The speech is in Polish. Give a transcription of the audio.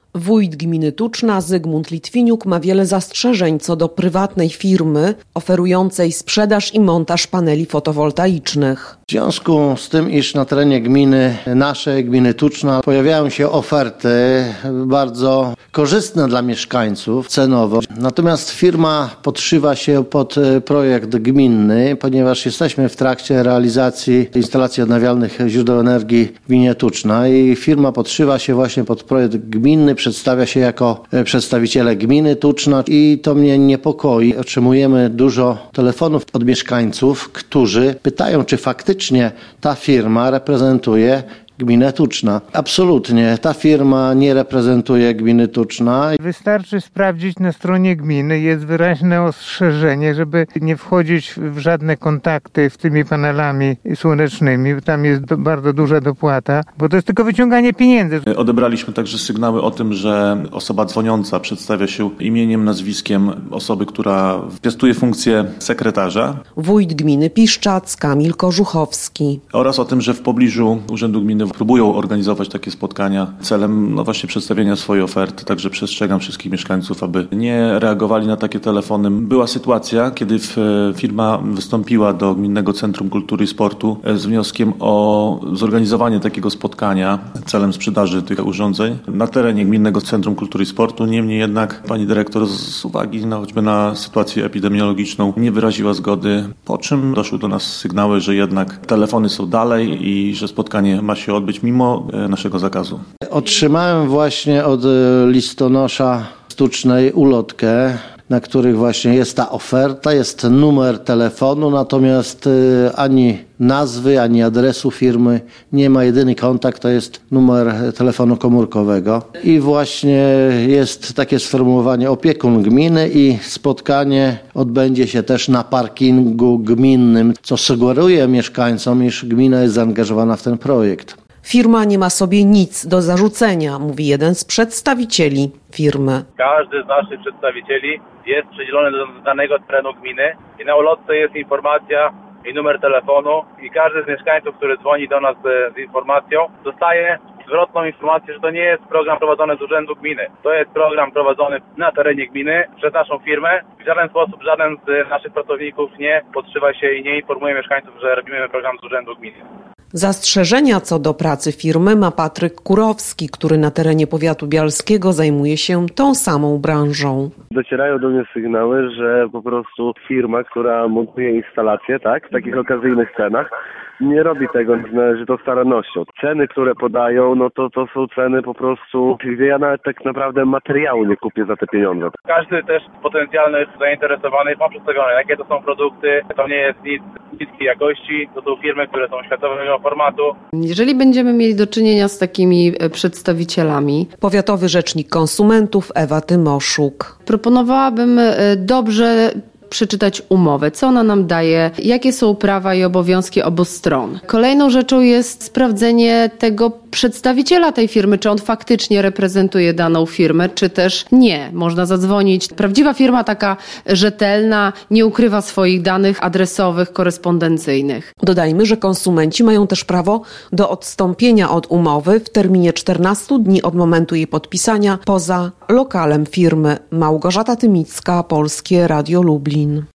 Wójt gminy Tuczna Zygmunt Litwiniuk ma wiele zastrzeżeń co do prywatnej firmy oferującej sprzedaż i montaż paneli fotowoltaicznych. W związku z tym, iż na terenie naszej gminy Tuczna pojawiają się oferty bardzo korzystne dla mieszkańców cenowo. Natomiast firma podszywa się pod projekt gminny, ponieważ jesteśmy w trakcie realizacji instalacji odnawialnych źródeł energii w gminie Tuczna i firma podszywa się właśnie pod projekt gminny, przedstawia się jako przedstawiciele gminy Tuczna i to mnie niepokoi. Otrzymujemy dużo telefonów od mieszkańców, którzy pytają, czy faktycznie ta firma reprezentuje gminę Tuczna. Absolutnie, ta firma nie reprezentuje gminy Tuczna. Wystarczy sprawdzić na stronie gminy, jest wyraźne ostrzeżenie, żeby nie wchodzić w żadne kontakty z tymi panelami słonecznymi. Tam jest bardzo duża dopłata, bo to jest tylko wyciąganie pieniędzy. Odebraliśmy także sygnały o tym, że osoba dzwoniąca przedstawia się imieniem, nazwiskiem osoby, która piastuje funkcję sekretarza. Wójt gminy Piszczac Kamil Korzuchowski. Oraz o tym, że w pobliżu Urzędu Gminy próbują organizować takie spotkania celem właśnie przedstawienia swojej oferty. Także przestrzegam wszystkich mieszkańców, aby nie reagowali na takie telefony. Była sytuacja, kiedy firma wystąpiła do Gminnego Centrum Kultury i Sportu z wnioskiem o zorganizowanie takiego spotkania celem sprzedaży tych urządzeń na terenie Gminnego Centrum Kultury i Sportu. Niemniej jednak pani dyrektor z uwagi choćby na sytuację epidemiologiczną nie wyraziła zgody, po czym doszły do nas sygnały, że jednak telefony są dalej i że spotkanie ma się odbyć mimo naszego zakazu. Otrzymałem właśnie od listonosza Tucznej ulotkę, na których właśnie jest ta oferta, jest numer telefonu, natomiast ani nazwy, ani adresu firmy nie ma. Jedyny kontakt to jest numer telefonu komórkowego. I właśnie jest takie sformułowanie opiekun gminy i spotkanie odbędzie się też na parkingu gminnym, co sugeruje mieszkańcom, iż gmina jest zaangażowana w ten projekt. Firma nie ma sobie nic do zarzucenia, mówi jeden z przedstawicieli firmy. Każdy z naszych przedstawicieli jest przydzielony do danego terenu gminy i na ulotce jest informacja i numer telefonu i każdy z mieszkańców, który dzwoni do nas z informacją, dostaje zwrotną informację, że to nie jest program prowadzony z Urzędu Gminy. To jest program prowadzony na terenie gminy przez naszą firmę. W żaden sposób żaden z naszych pracowników nie podszywa się i nie informuje mieszkańców, że robimy program z Urzędu Gminy. Zastrzeżenia co do pracy firmy ma Patryk Kurowski, który na terenie powiatu bialskiego zajmuje się tą samą branżą. Docierają do mnie sygnały, że po prostu firma, która montuje instalacje, w takich okazyjnych cenach, nie robi tego z należytą starannością. Ceny, które podają, to są ceny po prostu, gdzie ja nawet tak naprawdę materiału nie kupię za te pieniądze. Każdy też z potencjalnych zainteresowanych ma przedstawione, jakie to są produkty. To nie jest nic niskiej jakości, to są firmy, które są światowego formatu. Jeżeli będziemy mieli do czynienia z takimi przedstawicielami. Powiatowy Rzecznik Konsumentów Ewa Tymoszuk. Proponowałabym dobrze przeczytać umowę, co ona nam daje, jakie są prawa i obowiązki obu stron. Kolejną rzeczą jest sprawdzenie tego przedstawiciela tej firmy, czy on faktycznie reprezentuje daną firmę, czy też nie. Można zadzwonić. Prawdziwa firma, taka rzetelna, nie ukrywa swoich danych adresowych, korespondencyjnych. Dodajmy, że konsumenci mają też prawo do odstąpienia od umowy w terminie 14 dni od momentu jej podpisania poza lokalem firmy. Małgorzata Tymicka, Polskie Radio Lublin.